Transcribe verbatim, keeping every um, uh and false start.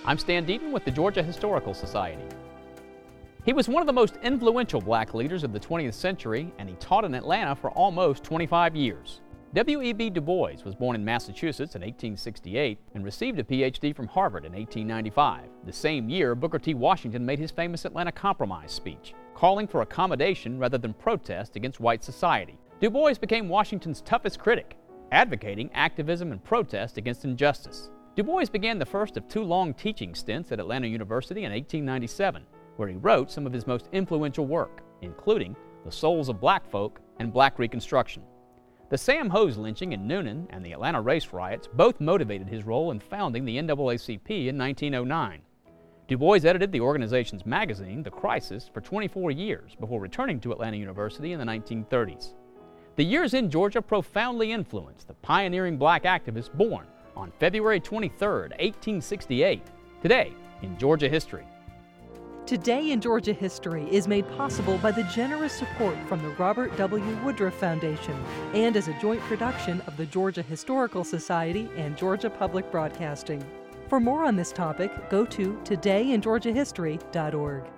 I'm Stan Deaton with the Georgia Historical Society. He was one of the most influential black leaders of the twentieth century, and he taught in Atlanta for almost twenty-five years. W E B Du Bois was born in Massachusetts in eighteen sixty-eight and received a P H D from Harvard in eighteen ninety-five. The same year, Booker T. Washington made his famous Atlanta Compromise speech, calling for accommodation rather than protest against white society. Du Bois became Washington's toughest critic, advocating activism and protest against injustice. Du Bois began the first of two long teaching stints at Atlanta University in eighteen ninety-seven, where he wrote some of his most influential work, including The Souls of Black Folk and Black Reconstruction. The Sam Hose lynching in Noonan and the Atlanta race riots both motivated his role in founding the N double A C P in nineteen oh nine. Du Bois edited the organization's magazine, The Crisis, for twenty-four years before returning to Atlanta University in the nineteen thirties. The years in Georgia profoundly influenced the pioneering black activist born on February twenty-third, eighteen sixty-eight. Today in Georgia History. Today in Georgia History is made possible by the generous support from the Robert W. Woodruff Foundation and as a joint production of the Georgia Historical Society and Georgia Public Broadcasting. For more on this topic, go to today in georgia history dot org.